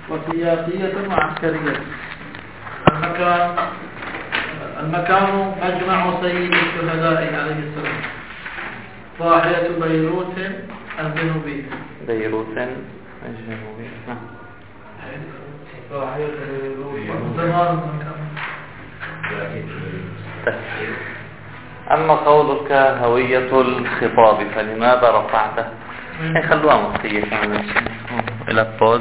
وسياسية وعسكرية. المكان مجمع سيد الشهداء عليه السلام، ضاحية بيروت الجنوبية. بيروت الجنوبية. ضاحية بيروت. أما قولك هوية الخطاب فلماذا رفعته؟ خلوها مخفية إلى البوز.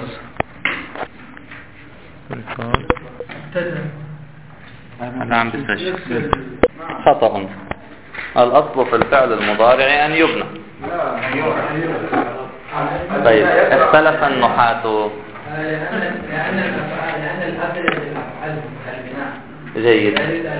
أنا عم بستشف خطأ. الأصل في الفعل المضارع أن يبنى. طيب اختلف النحاة. جيد.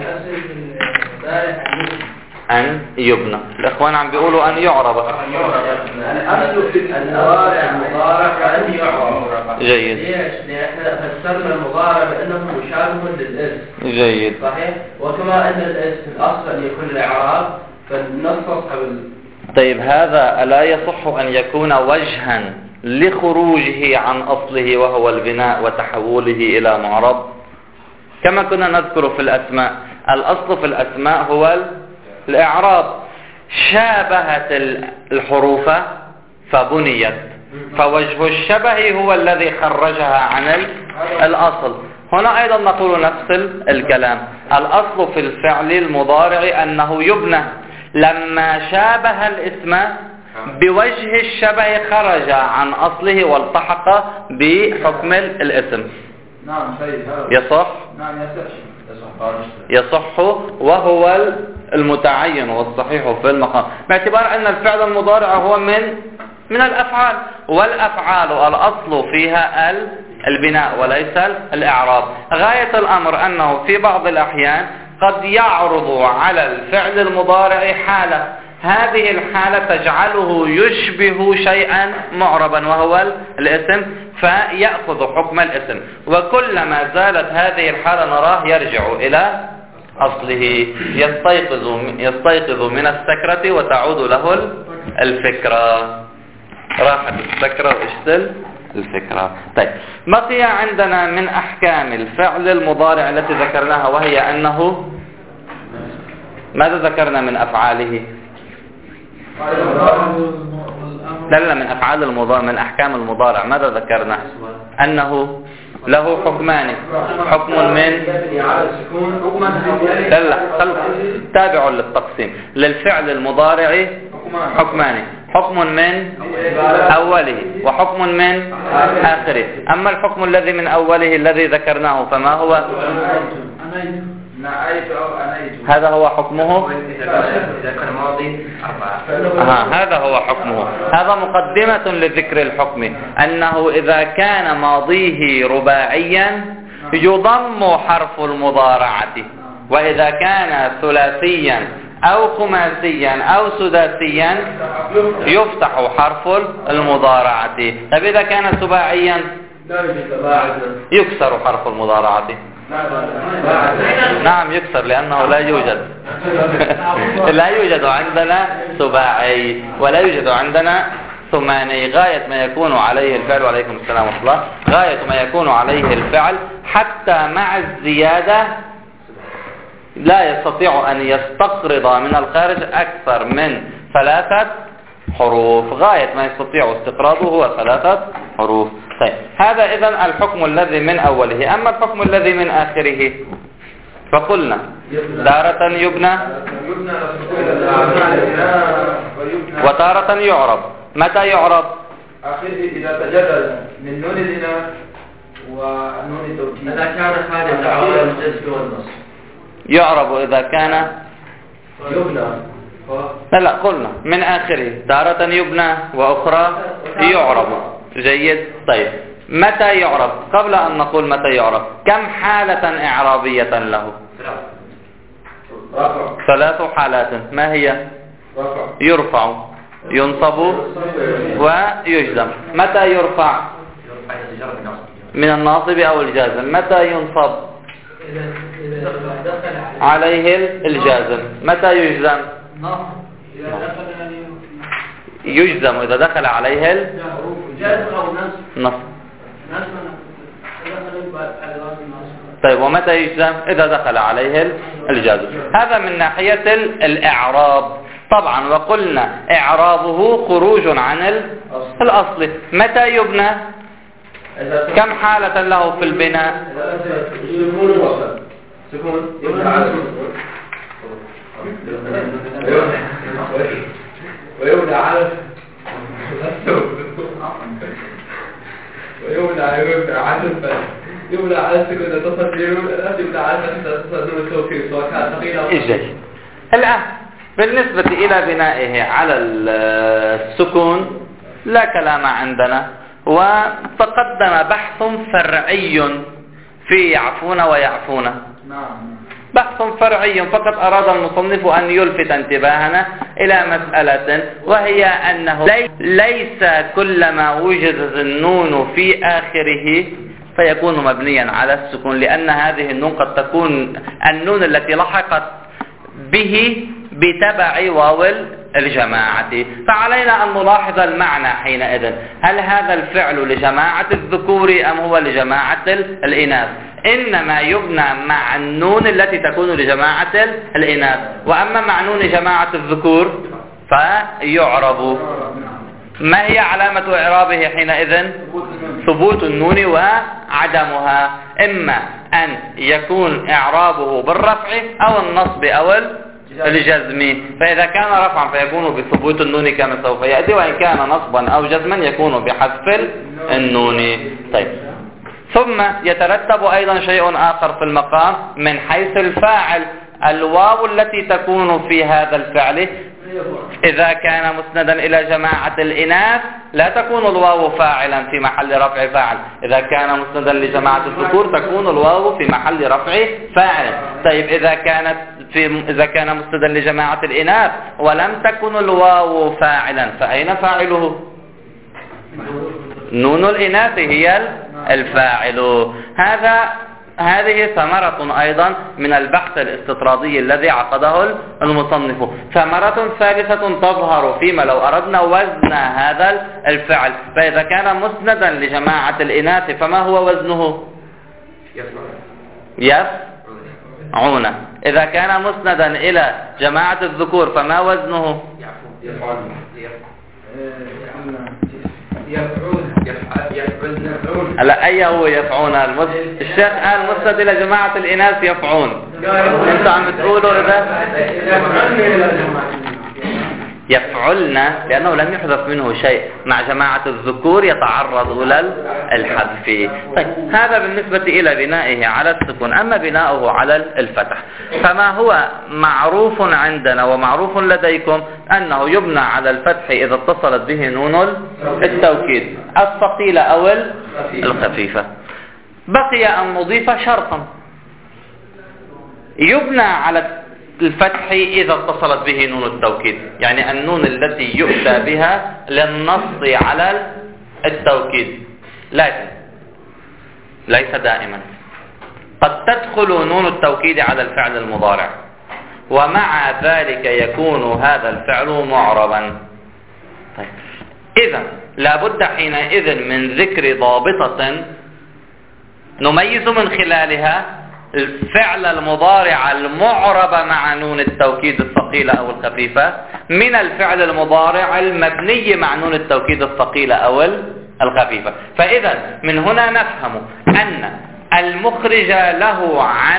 أن يبنى. الإخوان عم بيقولوا أن يعرب. الأصل في المضارع أن يعرب. جيد. لأن فسرنا المضارع بأنه مشابه للاسم. جيد. صحيح. وكما أن الاسم الأصل أن يكون الإعراب فلنستصحب. طيب هذا ألا يصح أن يكون وجها لخروجه عن أصله وهو البناء وتحوله إلى معرب؟ كما كنا نذكر في الأسماء، الأصل في الأسماء هو الإعراب. شابهت الحروف فبنيت، فوجه الشبه هو الذي خرجها عن الأصل. هنا أيضا نقول نفس الكلام. الأصل في الفعل المضارع أنه يبنى. لما شابه الاسم بوجه الشبه خرج عن أصله والتحق بحكم الاسم. نعم سيد. يصح؟ نعم يصح وهو المتعين والصحيح في المقام، باعتبار أن الفعل المضارع هو من الأفعال، والأفعال الأصل فيها البناء وليس الإعراب. غاية الأمر أنه في بعض الأحيان قد يعرض على الفعل المضارع حالة، هذه الحالة تجعله يشبه شيئا معربا وهو الاسم، فيأخذ حكم الاسم. وكلما زالت هذه الحالة نراه يرجع إلى أصله، يستيقظ من السكرة وتعود له الفكرة. راحت السكرة واشتل الفكرة. طيب بقي عندنا من أحكام الفعل المضارع التي ذكرناها، وهي أنه ماذا ذكرنا من أفعاله؟ لا من أفعال المضارع، من أحكام المضارع ماذا ذكرنا؟ أنه له حكمان، حكم من تابع للتقسيم. للفعل المضارع حكمان، حكم من أوله وحكم من آخره. أما الحكم الذي من أوله الذي ذكرناه فما هو؟ هذا هو حكمه. هذا هو حكمه. هذا مقدمة لذكر الحكم، أنه إذا كان ماضيه رباعيا يضم حرف المضارعة، وإذا كان ثلاثيا أو خماسيا أو سداسيا يفتح حرف المضارعة. طيب إذا كان سباعيا يكسر حرف المضارعة. نعم يكسر، لأنه لا يوجد عندنا سباعي ولا يوجد عندنا ثماني. غاية ما يكون عليه الفعل، وعليكم السلام ورحمة الله، غاية ما يكون عليه الفعل حتى مع الزيادة لا يستطيع أن يستقرض من الخارج أكثر من 3 حروف. غاية ما يستطيع استقراضه هو 3 حروف. طيب هذا إذن الحكم الذي من أوله. أما الحكم الذي من آخره فقلنا تارة يبنى وتارة يعرب. متى يعرب؟ إذا تجدد من نون الإناث ونون التوكيد، إذا كان خارج عن الجزء والنص. يعرب إذا كان يبنى. لا قلنا من آخره تارة يبنى وأخرى يعرب. جيد. طيب متى يعرب؟ قبل أن نقول متى يعرب، كم حالة إعرابية له؟ 3 حالات. ما هي؟ يرفع، ينصب ويجزم. متى يرفع؟ من الناصب أو الجازم. متى ينصب؟ عليه الجازم. متى يجزم؟ يجزم إذا دخل عليه النصب. طيب ومتى يجزم؟ إذا دخل عليه الجازم. هذا من ناحية الإعراب. طبعا وقلنا إعرابه خروج عن الأصل. متى يبنى؟ كم حالة له في البناء؟ سكون ويبنى على يبنى على السكون تصل يبنى على التوكيد سواء كان ثقيل أو الآن بالنسبة إلى بنائه على السكون لا كلام عندنا، وتقدم بحث فرعي في يعفون ويعفون. بحث فرعي فقط أراد المصنف أن يلفت انتباهنا إلى مسألة، وهي أنه ليس كلما وجدت النون في آخره فيكون مبنيا على السكون، لأن هذه النون قد تكون النون التي لحقت به بتبع واو الجماعة. فعلينا أن نلاحظ المعنى حينئذ، هل هذا الفعل لجماعة الذكور أم هو لجماعة الإناث؟ إنما يبنى مع النون التي تكون لجماعة الإناث، وأما مع نون جماعة الذكور فيعرب. ما هي علامة إعرابه حينئذ؟ ثبوت النون وعدمها، إما أن يكون إعرابه بالرفع أو النصب أو الجزم. فإذا كان رفعا فيكون بثبوت النون كما سوف يأتي، وإن كان نصبا أو جزما يكون بحذف النون. طيب، ثم يترتب أيضا شيء آخر في المقام من حيث الفاعل. الواو التي تكون في هذا الفعل إذا كان مسندا إلى جماعة الإناث لا تكون الواو فاعلا في محل رفع فاعل، إذا كان مسندا لجماعة الذكور تكون الواو في محل رفع فاعل. طيب إذا كان مسندا لجماعة الإناث ولم تكن الواو فاعلا فأين فاعله؟ نون الإناث هي الفاعل. هذه ثمرة أيضا من البحث الاستطرادي الذي عقده المصنف. ثمرة ثالثة تظهر فيما لو أردنا وزن هذا الفعل، فإذا كان مسندا لجماعة الإناث فما هو وزنه؟ يفعون. إذا كان مسندا إلى جماعة الذكور فما وزنه؟ هلا أي هو يفعون؟ الشيخ قال مسند إلى جماعة الإناث يفعون، أنتوا عم تقولوا إذا يفعلنا لأنه لم يحذف منه شيء، مع جماعة الذكور يتعرض للحذف. طيب، هذا بالنسبة إلى بنائه على السكون. أما بناؤه على الفتح فما هو معروف عندنا ومعروف لديكم أنه يبنى على الفتح إذا اتصلت به نون التوكيد الثقيلة أو الخفيفة. بقي أن نضيف شرطا، يبنى على الفتح إذا اتصلت به نون التوكيد، يعني النون التي يؤتى بها للنص على التوكيد، لكن ليس دائما. قد تدخل نون التوكيد على الفعل المضارع، ومع ذلك يكون هذا الفعل معربا. طيب، إذن لابد حينئذ من ذكر ضابطة نميز من خلالها الفعل المضارع المعرب مع نون التوكيد الثقيلة أو الخفيفة من الفعل المضارع المبني مع نون التوكيد الثقيلة أو الخفيفة. فإذا من هنا نفهم أن المخرج له عن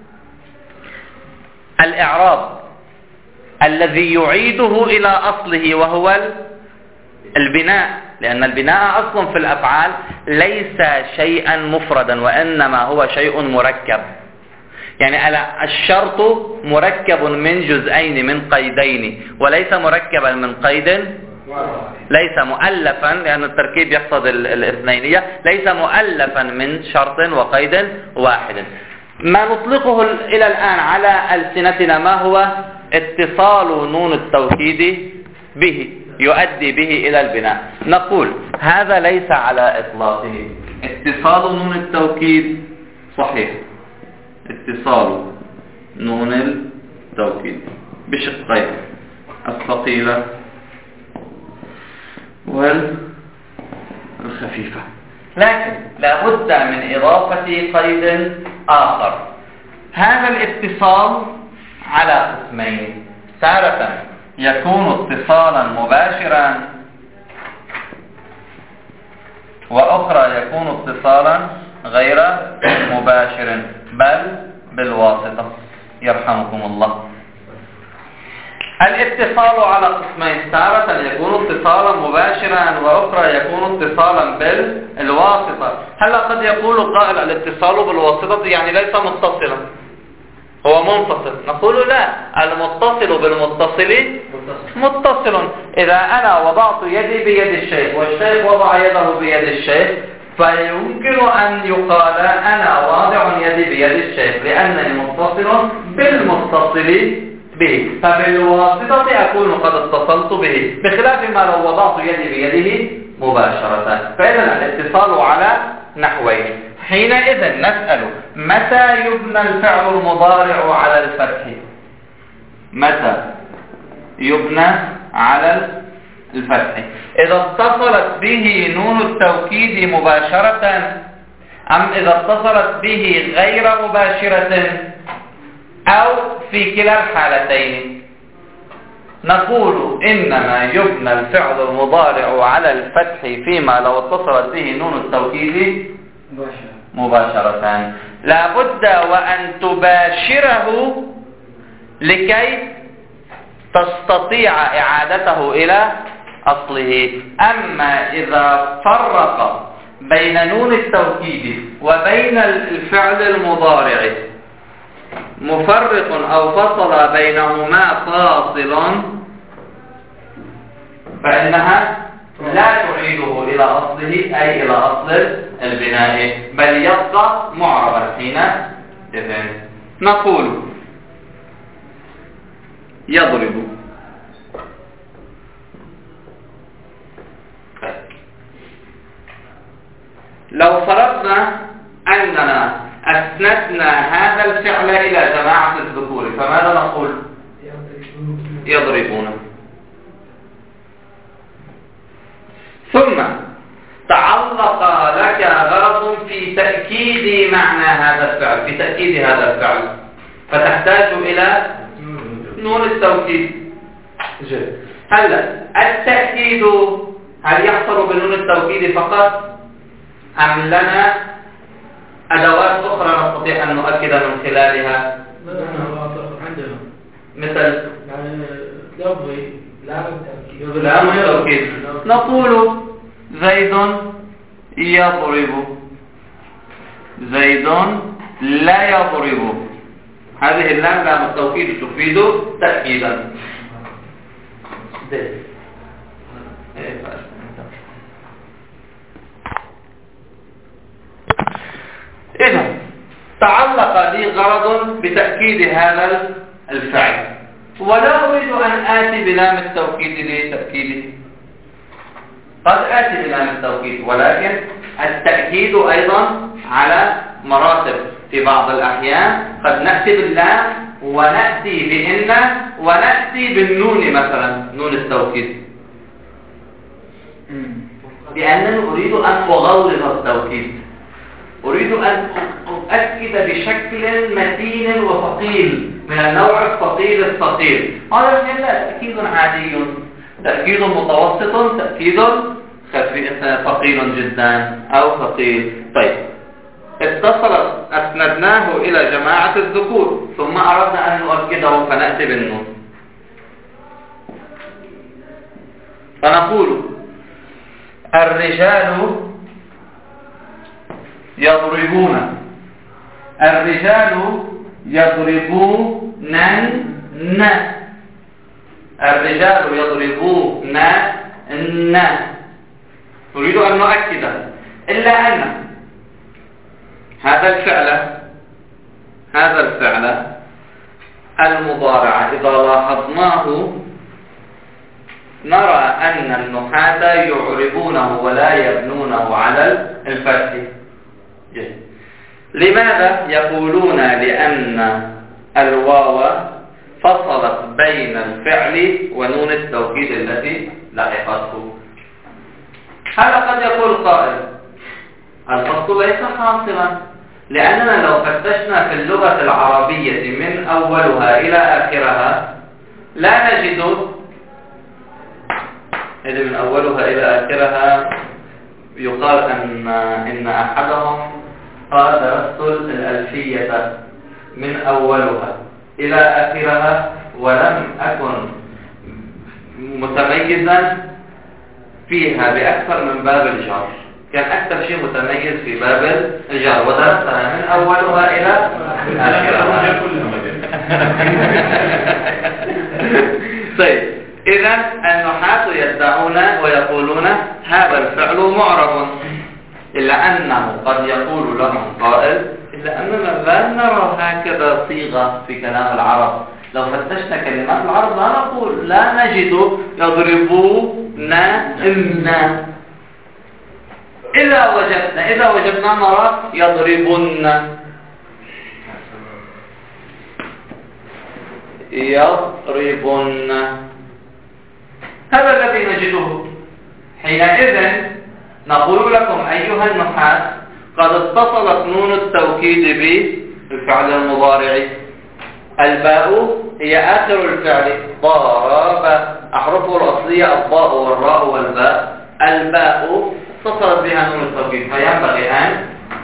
الإعراب الذي يعيده إلى أصله وهو البناء، لأن البناء أصلا في الأفعال ليس شيئا مفردا وإنما هو شيء مركب. يعني الشرط مركب من جزئين من قيدين، وليس مركبا من قيد، ليس مؤلفا لأن التركيب يقصد الاثنينية، ليس مؤلفا من شرط وقيد واحد. ما نطلقه إلى الآن على ألسنتنا ما هو؟ اتصال نون التوكيد به يؤدي به إلى البناء. نقول هذا ليس على إطلاقه. اتصال نون التوكيد صحيح، اتصال نون التوكيد بشقين الثقيلة والخفيفة، لكن لابد من إضافة قيد آخر. هذا الاتصال على قسمين: تارة يكون اتصالا مباشرا، وأخرى يكون اتصالا غير مباشر بل بالواسطة. يرحمكم الله. الاتصال على قسمين: تارة يكون اتصالا مباشرا، وأخرى يكون اتصالا بالواسطة. هلا قد يقول قائل: الاتصال بالواسطة يعني ليس متصلا، هو منفصل. نقول لا، المتصل بالمتصل متصل. إذا أنا وضعت يدي بيد الشيخ والشيخ وضع يده بيد الشيخ، فيمكن أن يقال أنا واضع يدي بيد الشيخ لأنني متصل بالمتصل به، فبالواسطة أكون قد اتصلت به، بخلاف ما لو وضعت يدي بيده مباشرة. فإذا الاتصال على نحوين. حينئذ نسأل: متى يبنى الفعل المضارع على الفتح؟ متى يبنى على الفتح؟ إذا اتصلت به نون التوكيد مباشرة، أم إذا اتصلت به غير مباشرة، أو في كلا الحالتين؟ نقول إنما يبنى الفعل المضارع على الفتح فيما لو اتصلت به نون التوكيد مباشرة. لا بد وأن تباشره لكي تستطيع إعادته إلى أصله. أما إذا فرق بين نون التوكيد وبين الفعل المضارع مفرق أو فصل بينهما فاصل، فإنها لا تعيده إلى أصله أي إلى أصل البناء، بل يبقى معربا حينئذ. نقول: يضرب. لو فرضنا أننا أسندنا هذا الفعل إلى جماعة الذكور، فماذا نقول؟ يضربون. ثم تعلق لك غرض في تأكيد معنى هذا الفعل، في تأكيد هذا الفعل، فتحتاج إلى نون التوكيد. هلا التأكيد هل يحصل بنون التوكيد فقط، أم لنا أدوات أخرى نستطيع أن نؤكد من خلالها؟ مثل لام التوكيد. نقول: زيد يضرب، زيد لا يضرب. هذه اللام لام التوكيد تفيد تأكيدا. إذا تعلق لي غرض بتأكيد هذا الفعل، ولا أريد أن آتي بلام التوكيد لتأكيده. قد آتي بلام التوكيد، ولكن التأكيد أيضا على مراتب. في بعض الأحيان قد نأتي باللام ونأتي بإن ونأتي بالنون، مثلا نون التوكيد، لأنني أريد أن أغلظ التوكيد، أريد أن أؤكد بشكل متين وثقيل من النوع الثقيل الثقيل. هذا تأكيد عادي، تأكيد متوسط، تأكيد ثقيل جدا أو ثقيل. طيب، اتصلت أسندناه إلى جماعة الذكور، ثم أردنا أن نؤكده فنأتي بالنون، فنقول: الرجال يضربون، الرجال يضربون، الرجال يضربون. نريد أن نؤكد، إلا أن هذا الفعل المضارع إذا لاحظناه نرى أن النحاة يعربونه ولا يبنونه على الفتح. لماذا يقولون؟ لأن الواو فصلت بين الفعل ونون التوكيد التي لحقته. هذا قد يقول قائل: الفصل ليس حاصلا، لأننا لو فتشنا في اللغة العربية من أولها إلى آخرها لا نجد إذا من أولها إلى آخرها. يقال إن أحدهم قال درست الألفية من أولها إلى آخرها ولم أكن متميزا فيها بأكثر من باب الجر، كان أكثر شيء متميز في باب الجر ودرسها من أولها إلى آخرها. طيب، إذا النحاة يدعون ويقولون هذا الفعل معرب، إلا أنه قد يقول لهم قائل إلا أننا لا نرى هكذا صيغة في كلام العرب. لو فتشنا كلمات العرب لا نقول، لا نجد يضربون إن، إذا وجدنا نرى يضربن يضربن، هذا الذي نجده. حينئذ نقول لكم أيها النحاة قد اتصلت نون التوكيد بالفعل المضارع. الباء هي آخر الفعل، ضرب، أحرفه الأصلية الضاء والراء والباء. الباء اتصلت بها نون التوكيد، فينبغي أن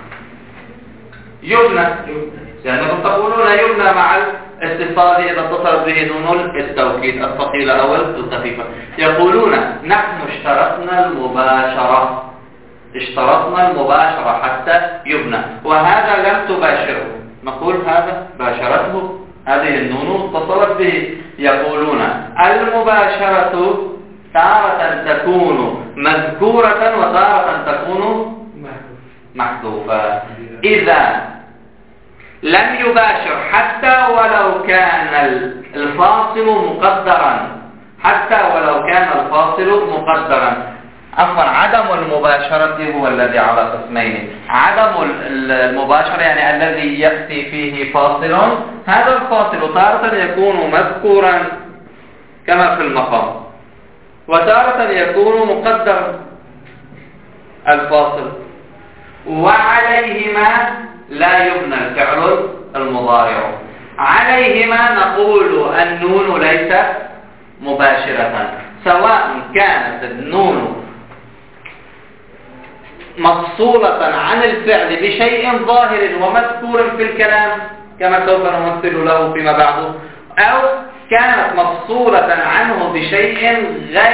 يبنى، لأنكم تقولون يبنى مع الاتصال إذا اتصلت به نون التوكيد الثقيلة أو الخفيفة. يقولون نحن اشترطنا المباشرة حتى يبنى، وهذا لم تباشره. نقول هذا باشرته، هذه النون اتصلت به. يقولون المباشرة تارة تكون مذكورة وتارة تكون محذوفة. إذا لم يباشر حتى ولو كان الفاصل مقدرا، عفوا، عدم المباشرة هو الذي على قسمين. عدم المباشرة يعني الذي يأتي فيه فاصل، هذا الفاصل تارة يكون مذكورا كما في المقام، وتارة يكون مقدرا الفاصل، وعليهما لا يبنى الفعل المضارع. عليهما نقول النون ليست مباشرة، سواء كانت النون مفصولة عن الفعل بشيء ظاهر ومذكور في الكلام كما سوف نمثل له فيما بعد، أو كانت مفصولة عنه بشيء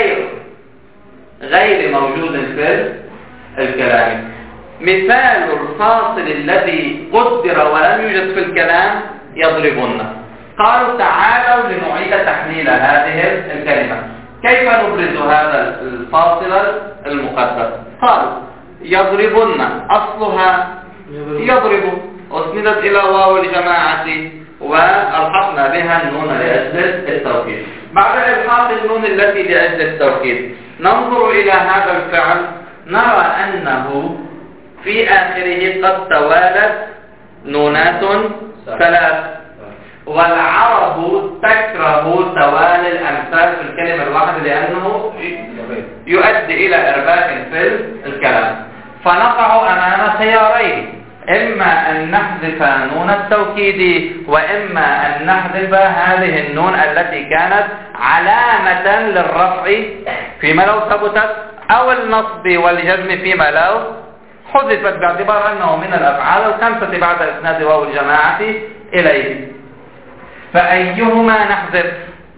غير موجود في الكلام. مثال الفاصل الذي قدر ولم يوجد في الكلام يضربن. قالوا تعالوا لنعيد تحليل هذه الكلمة، كيف نبرز هذا الفاصل المقدر؟ قالوا يضربن أصلها يضرب، أسندت إلى واو الجماعة وألحقنا بها النون لأجل التوكيد. بعد إلحاق النون التي لأجل التوكيد ننظر إلى هذا الفعل، نرى أنه في آخره قد توالت نونات ثلاث، والعرب تكره توالي الأمثال في الكلمة الواحدة لأنه يؤدي إلى إرباك في الكلام. فنقع أمام خيارين، إما أن نحذف نون التوكيد، وإما أن نحذف هذه النون التي كانت علامة للرفع فيما لو ثبتت، أو النصب والجزم فيما لو حذفت، باعتبار أنه من الأفعال الخمسة بعد إسناد واو الجماعة إليه. فأيهما نحذف؟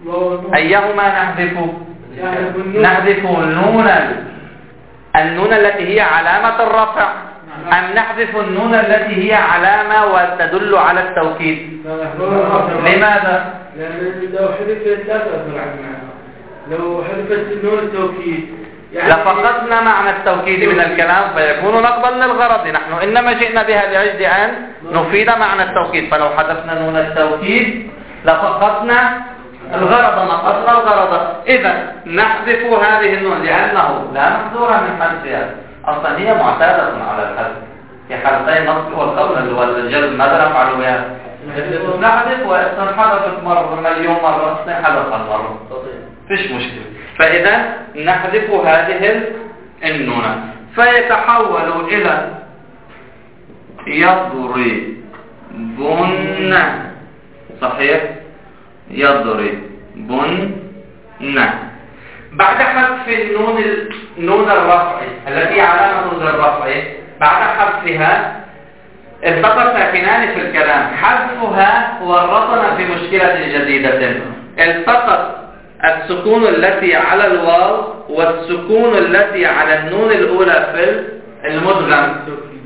نحذف النون التي هي علامة الرفع، أم نحذف النون التي هي علامة وتدل على التوكيد؟ لماذا؟ لأن لو حذفت لا تأثر على المعنى. لو حذفت النون التوكيد لفقدنا معنى التوكيد من الكلام فيكون نقضا للغرض. نحن إنما جئنا بها لأجل أن نفيد معنى التوكيد، فلو حذفنا نون التوكيد لفقدنا الغرض، نقصنا الغرض. إذا نحذف هذه النون لأنه لا محذور من حذفها، أصلا هي معتادة على الحذف في حالتي النصب والقول والجزم. ماذا نفعل بها؟ نحذف، وإن حذفت مرة مليون مرة حذف المرة، فيش مشكلة. فإذا نحذف هذه النون فيتحول إلى يضربن. صحيح؟ يضربن. بعد حذف النون الرفع التي علامة الرفع، بعد حذفها التقى ساكنان في الكلام، حذفها ورطنا في مشكلة جديدة. التقت السكون التي على الواو والسكون التي على النون الأولى في المدغم،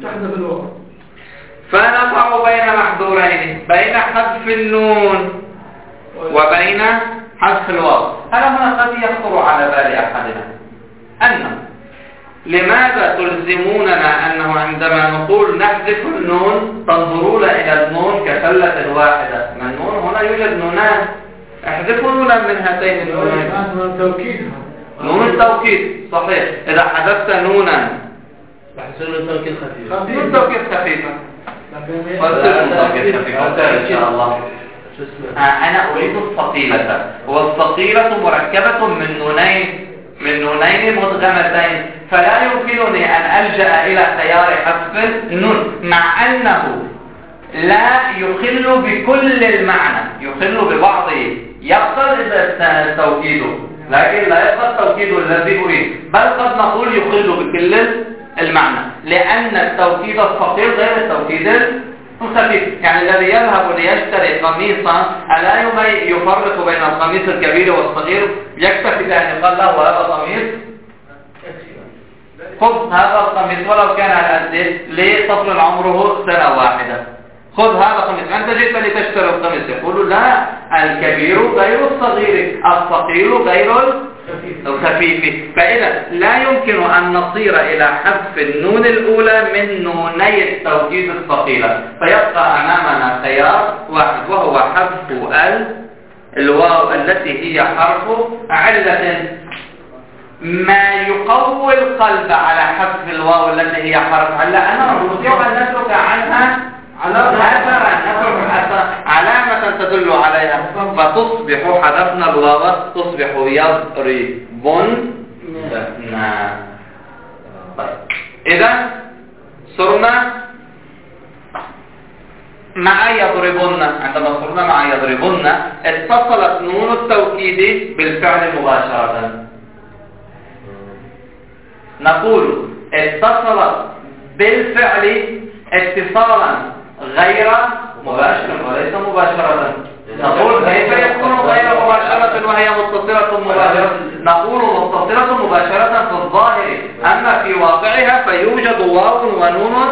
فنقع بين محظورين، بين حذف النون وبين حذف الواو. هنا قد يخطر على بال أحدنا أنه لماذا تلزموننا أنه عندما نقول نحذف النون تنظرون إلى النون كسلة واحدة؟ من النون هنا يوجد نونان، احذفوا نونا من هاتين النونين. نون التوكيد صحيح. إذا حذفت نونا بحسن التوكيد خفيف، نون توكيد خفيفة، إن شاء الله. أنا أريد الثقيلة، والثقيلة مركبة من نونين مدغمتين، فلا يمكنني أن ألجأ إلى خيار حذف النون، مع أنه لا يخل بكل المعنى، يخل ببعضه، يقصد التوكيد لكن لا يبقى التوكيد الذي أريد، بل قد نقول يخل بكل المعنى، لأن التوكيد الثقيل غير التوكيد الخفيف. يعني الذي يذهب ليشتري قميصا ألا يفرق بين القميص الكبير والصغير؟ يكتفي بأن يقال له هذا قميص، خذ هذا القميص ولو كان الأسد لطفل عمره سنة واحدة، خذ هذا القميص، أنت جئت لتشتري القميص. يقول لا، الكبير غير الصغير، الثقيل غير الخفيف. فإذا لا يمكن أن نصير إلى حذف النون الأولى من نوني التوكيد الثقيلة، فيبقى أمامنا خيار واحد وهو حذف الواو التي هي حرف علة. ما يقوي القلب على حذف الواو التي هي حرف علة أنا نستطيع أن نترك عنها علامة تدل عليها، فتصبح حذفنا الواو تصبح يضربن. إذا صرنا مع يضربن. عندما صرنا مع يضربن اتصلت نون التوكيد بالفعل مباشرة. نقول اتصلت بالفعل اتصالا غير مباشر وليس مباشرة. نقول كيف يكون غير مباشرة وهي متصلة مباشرة؟ نقول متصلة مباشرة في الظاهر، أما في واقعها فيوجد واو ونون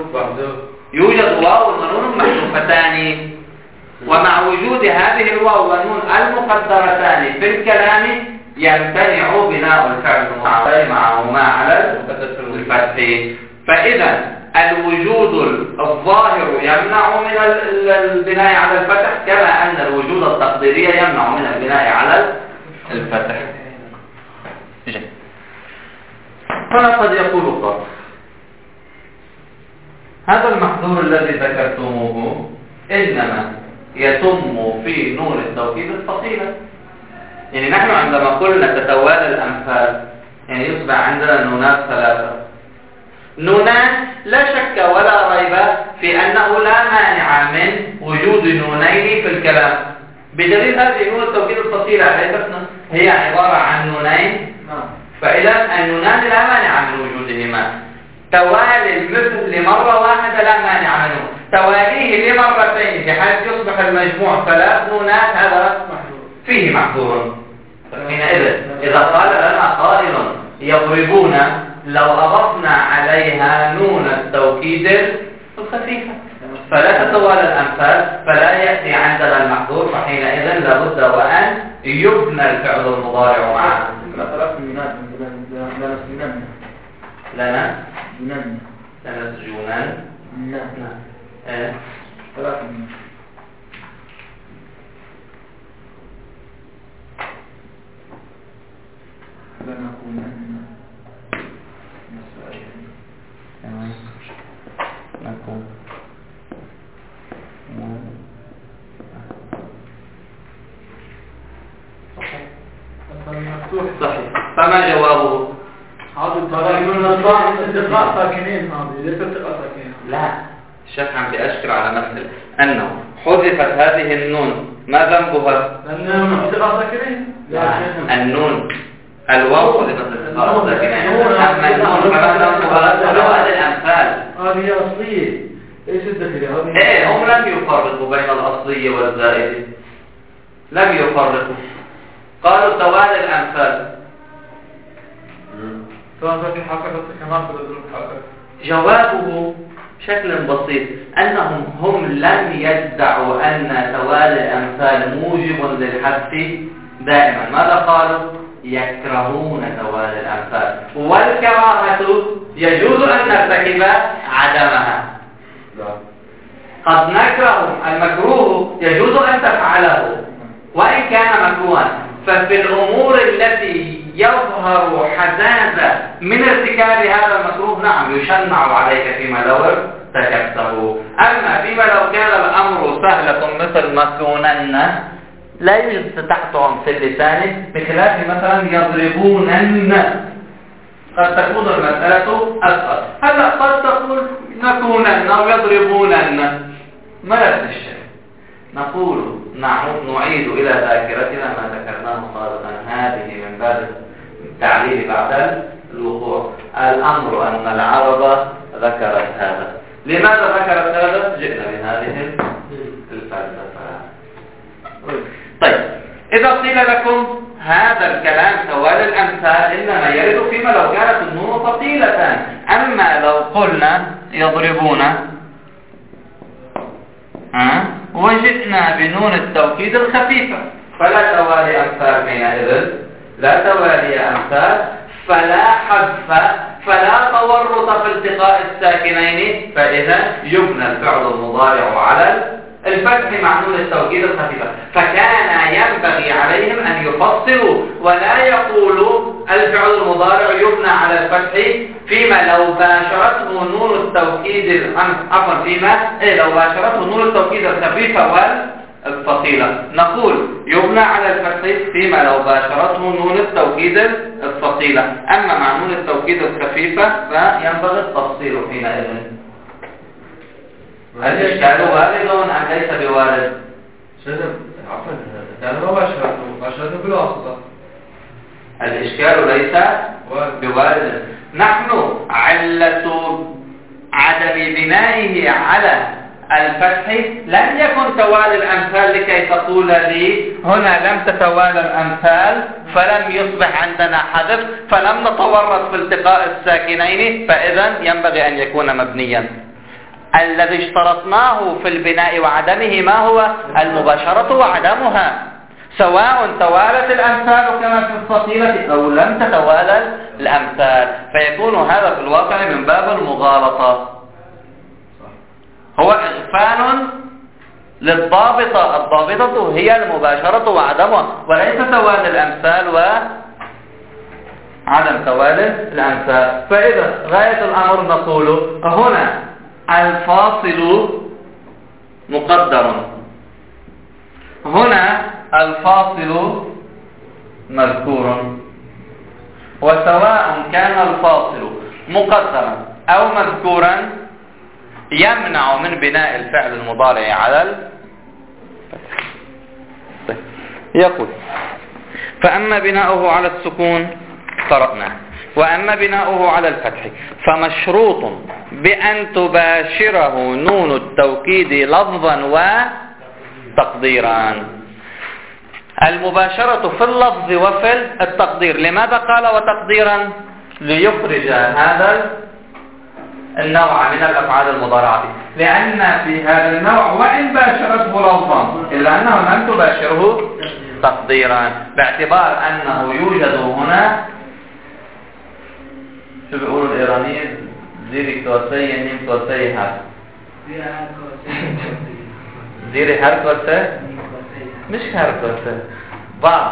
محذوفتان، ومع وجود هذه الواو والنون المقدرتان في الكلام يمتنع بناء الفعل المعطي معهما على الفتح. فإذا الوجود الظاهر يمنع من البناء على الفتح، كما أن الوجود التقديري يمنع من البناء على الفتح. هنا قد يقول قائل هذا المحظور الذي ذكرتموه إنما يتم في نون التوكيد الثقيلة. يعني نحن عندما قلنا تتوالى الأمثال يعني يصبح عندنا نونات ثلاثة. نونان لا شك ولا ريب في أنه لا مانع من وجود نونين في الكلام، بدليل هذه نون التوكيد الثقيلة هي عبارة عن نونين، فإذا النونان لا مانع من وجودهما. توالي المثل لمرة واحدة لا مانع منه، تواليه لمرتين بحيث يصبح المجموع ثلاث نونات هذا فيه محظور. حينئذ إذا قال لنا قائل يضربون لو أضفنا عليها نون التوكيد الخفيفة فلا تتوالى الأمثال فلا يأتي عندنا المحظور، فحينئذ لابد وأن يبنى الفعل المضارع معه. لنا جنان صحيح. فما جوابه؟ هذا الطريق من الضاع انتقاء ساكنين، هذه ليست انتقاء ساكنين. لا، الشيخ عم بيأشر على مثل أنه حذفت هذه النون، ما ذنبها؟ النون الواو حذفت التقاء الساكنين، أما النون فما ذنبها؟ سواد الأمثال. هذه أصلية، إيش الدخل؟ إيه، هم لم يفرقوا بين الأصلية والزائدة، لم يفرقوا، قالوا سواد الأمثال. جوابه بشكل بسيط أنهم هم لم يدعوا أن سواد الأمثال موجب للحذف دائما. ماذا قالوا؟ يكرهون سواد الأمثال، والكراهة يجوز أن نرتكب عدمها. قد نكره المكروه يجوز أن تفعله وإن كان مكروها. ففي الأمور التي يظهر حزازة من ارتكاب هذا المكروه نعم يشنع عليك فيما لو ارتكبته. أما فيما لو كان الأمر سهلة مثل مسكونن لا يوجد تحتهم في اللسان، بخلاف مثلا يضربونن قد تكون المسألة أسهل. هلا قد تقول نكونن أو يضربونن، ما نفس الشيء. نقول نعيد إلى ذاكرتنا ما ذكرناه سابقا، هذه من باب التعليل بعد الوقوع. الأمر أن العرب ذكرت هذا. لماذا ذكرت هذا؟ جئنا بهذه الفلسفة. طيب، إذا قيل لكم هذا الكلام سواد الأمثال إنما يرد فيما لو كانت النون ثقيلة، أما لو قلنا يضربون وجئنا بنون التوكيد الخفيفة فلا توالي أمثال حينئذ، لا توالي أمثال، فلا حذف، فلا تورط في التقاء الساكنين، فإذا يبنى الفعل المضارع على الفتح مع نون التوكيد الخفيفة. فكان ينبغي عليهم أن يفصلوا ولا يقولوا الفعل المضارع يبنى على الفتح فيما لو باشرته نون التوكيد لو باشرته نون التوكيد الخفيفة والثقيلة. نقول يبنى على الفتح فيما لو باشرته نون التوكيد الثقيلة، أما مع نون التوكيد الخفيفة فينبغي التفصيل حينئذ. الإشكال وارد أم ليس بوارد؟ باشرته بالواسطة. الإشكال ليس بوارد. نحن علة عدم بنائه على الفتح لم يكن توالي الأمثال لكي تقول لي هنا لم تتوالى الأمثال فلم يصبح عندنا حذف فلم نتورط في التقاء الساكنين، فإذا ينبغي أن يكون مبنيا. الذي اشترطناه في البناء وعدمه ما هو؟ المباشرة وعدمها، سواء توالت الأمثال كما في الفصيلة أو لم تتوالى الأمثال، فيكون هذا في الواقع من باب المغالطة، هو إغفال للضابطة. الضابطة هي المباشرة وعدمها وليس توالي الأمثال وعدم توالي الأمثال. فإذا غاية الأمر نقول هنا الفاصل مقدر، هنا الفاصل مذكور، وسواء كان الفاصل مقدرا أو مذكورا يمنع من بناء الفعل المضارع على الفتح. يقول فأما بناؤه على السكون قرأناه، وأما بناؤه على الفتح فمشروط بأن تباشره نون التوكيد لفظا وتقديرا. المباشرة في اللفظ وفي التقدير. لماذا قال وتقديرا؟ ليخرج هذا النوع من الأفعال المضارعة، لأن في هذا النوع وإن باشرته لفظا إلا أنه لم تباشره تقديرا، باعتبار أنه يوجد هنا شو بيقولوا الإيرانيين زيري كوسي نيم كوسي هار زيري هار كوسي مش هار كوسي بعض.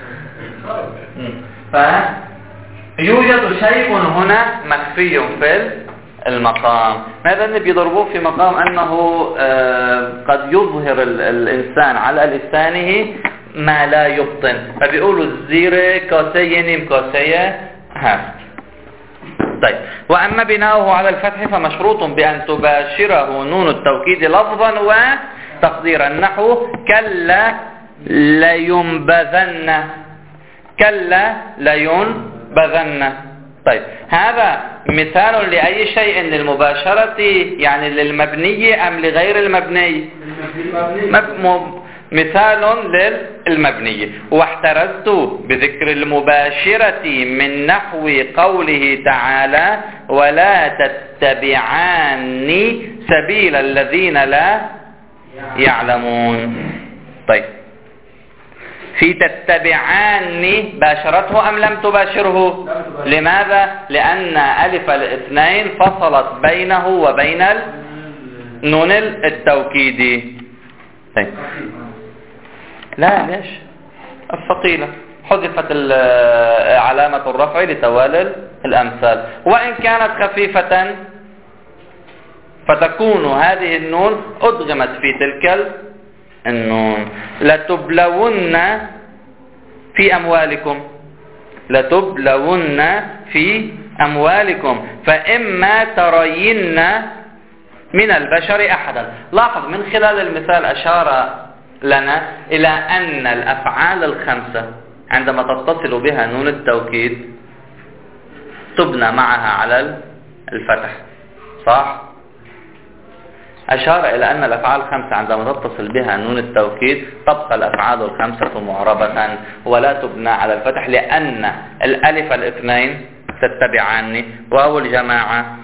فيوجد شيء هنا مخفي في المقام. ماذا اللي بيضربوه في مقام أنه قد يظهر الإنسان على لسانه ما لا يبطن، فبيقولوا زيري كوسي نيم كوسي هار. طيب، وأما بناؤه على الفتح فمشروط بأن تباشره نون التوكيد لفظا وتقديرا، نحو كلا لينبذن، كلا لينبذن. طيب، هذا مثال لأي شيء؟ للمباشرة يعني للمبني أم لغير المبني؟ مثال للمبني. واحترزت بذكر المباشرة من نحو قوله تعالى ولا تتبعان سبيل الذين لا يعلمون. طيب، في تتبعان باشرته أم لم تباشره؟ لماذا؟ لأن ألف الاثنين فصلت بينه وبين نون التوكيد. طيب. لا، ليش؟ الثقيلة حذفت علامة الرفع لتوالي الأمثال، وإن كانت خفيفة فتكون هذه النون أدغمت في تلك النون. لتبلون في أموالكم، لتبلون في أموالكم فإما ترين من البشر أحدا. لاحظ من خلال المثال أشار لنا إلى أن الأفعال الخمسة عندما تتصل بها نون التوكيد تبنى معها على الفتح، صح؟ أشار إلى أن الأفعال الخمسة عندما تتصل بها نون التوكيد تبقى الأفعال الخمسة معربة ولا تبنى على الفتح، لأن الألف الاثنين تتبعان، واو الجماعة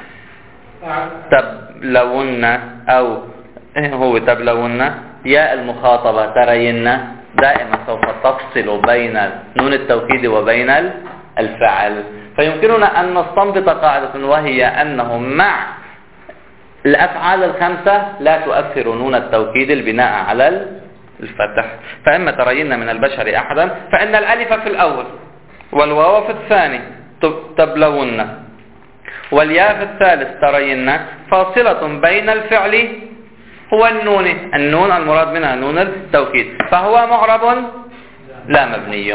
تبلون أو هو تبلون، ياء المخاطبة ترين، دائما سوف تفصل بين نون التوكيد وبين الفعل. فيمكننا أن نستنبط قاعدة، وهي أنه مع الأفعال الخمسة لا تؤثر نون التوكيد البناء على الفتح. فإما ترين من البشر أحدا فإن الألف في الأول والواو في الثاني تبلون، والياء في الثالث ترين، فاصلة بين الفعل هو النون المراد منها نون التوكيد، فهو معرب لا مبني.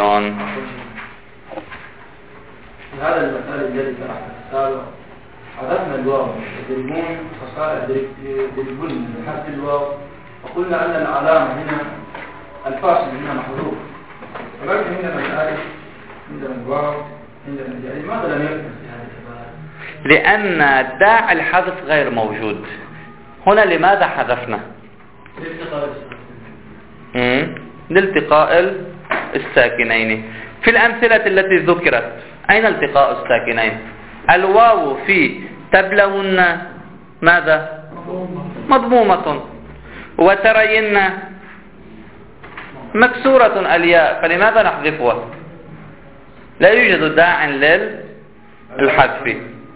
هذا المثال الذي شرحته حذفنا الواو يضربون فصار يضربون بحذف الواو، وقلنا أن العلامة هنا الفاصل هنا محذوف، ولكن عندنا الألف عندنا الواو عندنا الياء، لماذا لم يكن؟ لأن داعي الحذف غير موجود هنا. لماذا حذفنا؟ لالتقاء الساكنين. في الأمثلة التي ذكرت أين التقاء الساكنين؟ الواو في تبلون ماذا؟ مضمومة، وترين مكسورة الياء، فلماذا نحذفها؟ لا يوجد داع للحذف.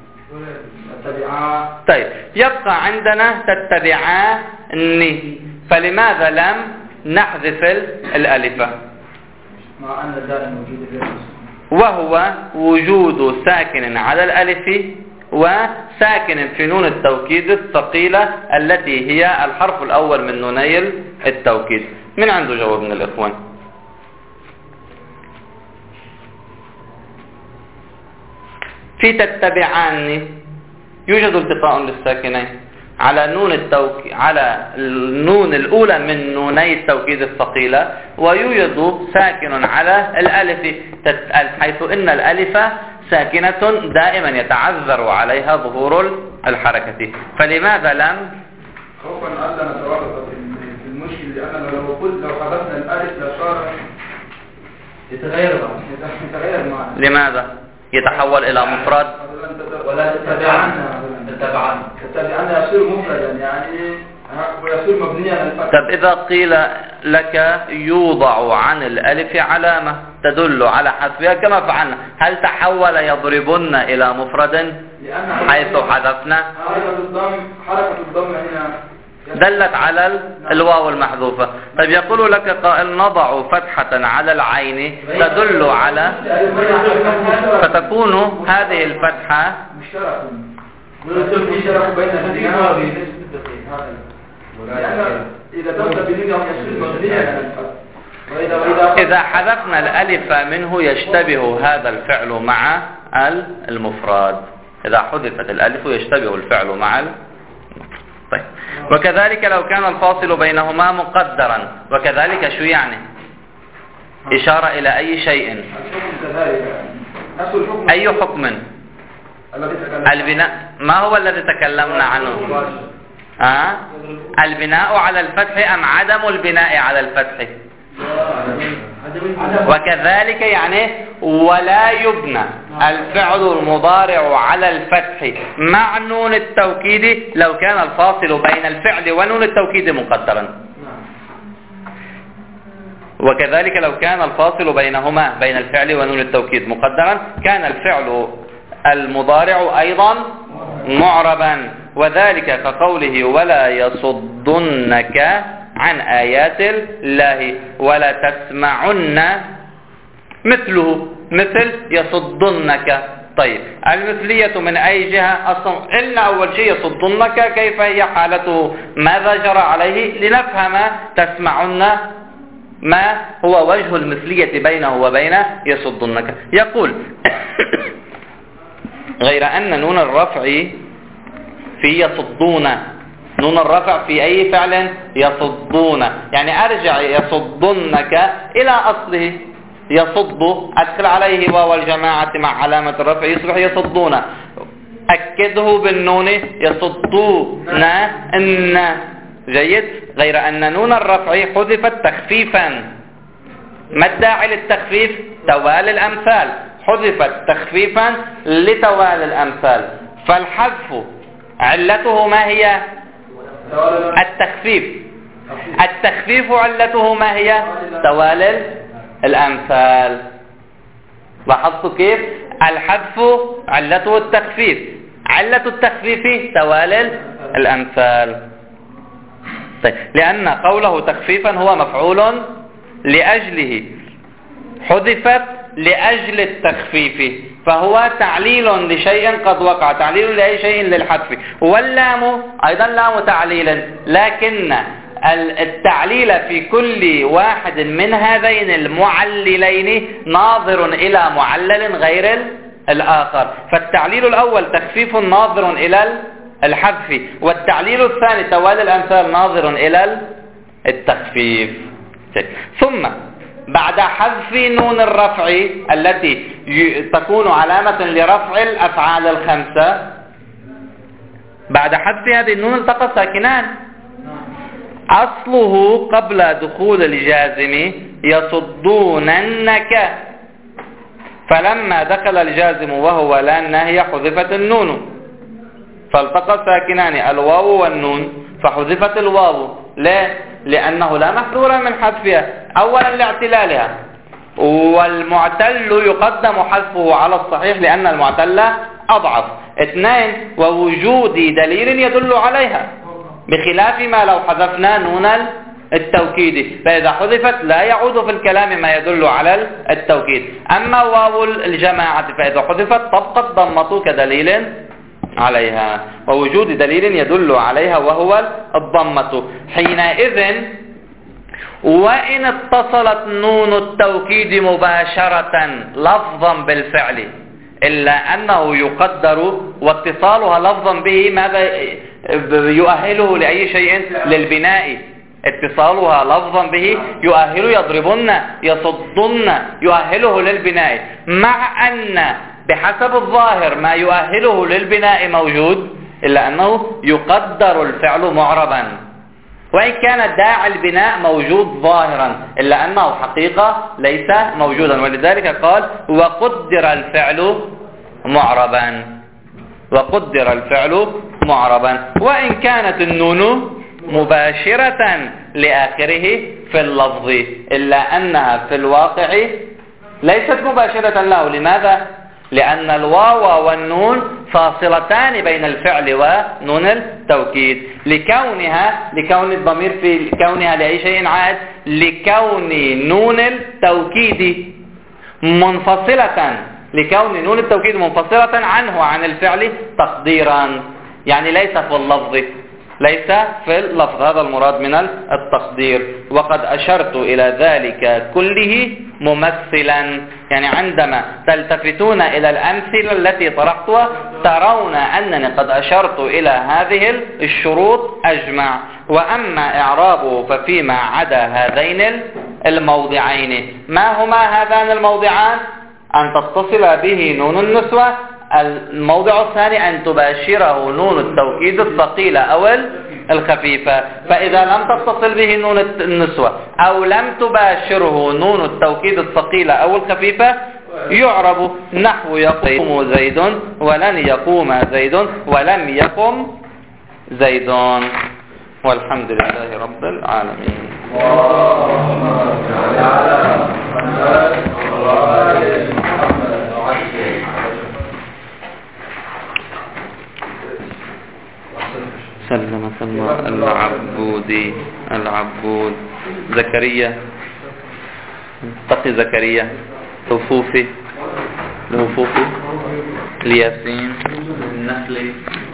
طيب، يبقى عندنا تتبعان، فلماذا لم نحذف الألف؟ مع أن الداء موجود، وهو وجود ساكن على الألف وساكن في نون التوكيد الثقيلة التي هي الحرف الأول من نوني التوكيد. من عنده جواب من الإخوان؟ في تتبعان يوجد التقاء للساكنين على على النون الأولى من نوني التوكيد الثقيلة، ويوجد ساكن على الألف، حيث إن الألف ساكنة دائما يتعذر عليها ظهور الحركة، فلماذا لم؟ خوفا ألا نتورط في المشكل، لأن لو حذفنا الألف لصار يتغير معنا. لماذا؟ يتحول إلى مفرد. ولا تتبعنا يصير مفردا يعني ويصير مبنيا على الفتح. طب إذا قيل لك يوضع عن الألف علامة تدل على حذفها كما فعلنا، هل تحول يضربن إلى مفرد حيث حذفنا؟ حركة الضم هنا دلت على الواو المحذوفة. طيب، يقول لك قائل نضع فتحة على العين تدل على، فتكون هذه الفتحة مشترك بين إذا حذفنا الألف منه يشتبه هذا الفعل مع المفرد. إذا حذفت الألف يشتبه الفعل مع طيب. وكذلك لو كان الفاصل بينهما مقدرا. وكذلك شو يعني؟ إشارة إلى أي شيء؟ أي حكم؟ البناء. ما هو الذي تكلمنا عنه؟ البناء على الفتح أم عدم البناء على الفتح؟ وكذلك يعني ولا يبنى الفعل المضارع على الفتح مع نون التوكيد لو كان الفاصل بين الفعل ونون التوكيد مقدرا. وكذلك لو كان الفاصل بينهما بين الفعل ونون التوكيد مقدرا كان الفعل المضارع أيضا معربا. وذلك كقوله ولا يصدنك عن آيات الله ولا تسمعن مثله مثل يصدنك. طيب المثلية من أي جهة؟ أصلا إلا أول شيء يصدنك كيف هي حالته، ماذا جرى عليه لنفهم تسمعن ما هو وجه المثلية بينه وبين يصدنك. يقول غير أن نون الرفع في يصدون، نون الرفع في أي فعل؟ يصدون. يعني أرجع يصدنك إلى أصله يصد، أدخل عليه واو الجماعة مع علامة الرفع يصبح يصدون، أكده بالنون يصدون إن. جيد. غير أن نون الرفع حذفت تخفيفا. ما الداعي للتخفيف؟ توالي الأمثال، حذفت تخفيفا لتوالي الأمثال. فالحذف علته ما هي؟ التخفيف. التخفيف علته ما هي؟ توالي الأمثال. لاحظتوا كيف؟ الحذف علته التخفيف، علة التخفيف توالي الأمثال. طيب. لأن قوله تخفيفا هو مفعول لأجله، حذفت لأجل التخفيف، فهو تعليل لشيء قد وقع، تعليل لأي شيء للحذف. واللام أيضا لام تعليل، لكن التعليل في كل واحد من هذين المعللين ناظر إلى معلل غير الآخر. فالتعليل الأول تخفيف ناظر إلى الحذف، والتعليل الثاني توالي الأمثال ناظر إلى التخفيف. ثم بعد حذف نون الرفع التي تكون علامة لرفع الأفعال الخمسة، بعد حذف هذه النون التقى ساكنان. أصله قبل دخول الجازم يصدوننك، فلما دخل الجازم وهو لا الناهية حذفت النون، فالتقى ساكنان الواو والنون فحذفت الواو. لا، لأنه لا محذور من حذفها، أولا لاعتلالها، والمعتل يقدم حذفه على الصحيح لأن المعتل أضعف. اثنين، ووجود دليل يدل عليها، بخلاف ما لو حذفنا نون التوكيد، فإذا حذفت لا يعود في الكلام ما يدل على التوكيد. أما واو الجماعة فإذا حذفت تبقى الضمة كدليل عليها، ووجود دليل يدل عليها وهو الضمة. حينئذ وإن اتصلت نون التوكيد مباشرة لفظا بالفعل، إلا أنه يقدر واتصالها لفظا به ماذا يؤهله لأي شيء؟ للبناء. اتصالها لفظا به يؤهل يضربن يصدن يؤهله للبناء، مع أن بحسب الظاهر ما يؤهله للبناء موجود، إلا أنه يقدر الفعل معربا، وإن كان داعي البناء موجود ظاهرا إلا أنه حقيقة ليس موجودا. ولذلك قال وقدر الفعل معربا، وقدر الفعل معربا، وإن كانت النون مباشرة لآخره في اللفظ، إلا أنها في الواقع ليست مباشرة له. لماذا؟ لأن الواو والنون فاصلتان بين الفعل ونون التوكيد، لكون الضمير في كونها لأي شيء عائد، لكون نون التوكيد منفصلة، لكون نون التوكيد منفصلة عنه عن الفعل تقديرا، يعني ليس في اللفظ، ليس في اللفظ، هذا المراد من التقدير. وقد أشرت إلى ذلك كله ممثلا. يعني عندما تلتفتون إلى الأمثلة التي طرحتها ترون أنني قد أشرت إلى هذه الشروط أجمع. وأما إعرابه ففيما عدا هذين الموضعين. ما هما هذان الموضعان؟ أن تتصل به نون النسوة. الموضع الثاني أن تباشره نون التوكيد الثقيلة أو الخفيفة. فإذا لم تتصل به نون النسوة أو لم تباشره نون التوكيد الثقيلة أو الخفيفة يعرب نحو يقوم زيد ولن يقوم زيد ولم يقم زيد. والحمد لله رب العالمين. سلم العبود زكريا تقي زكريا الهفوفي الياسين النخلي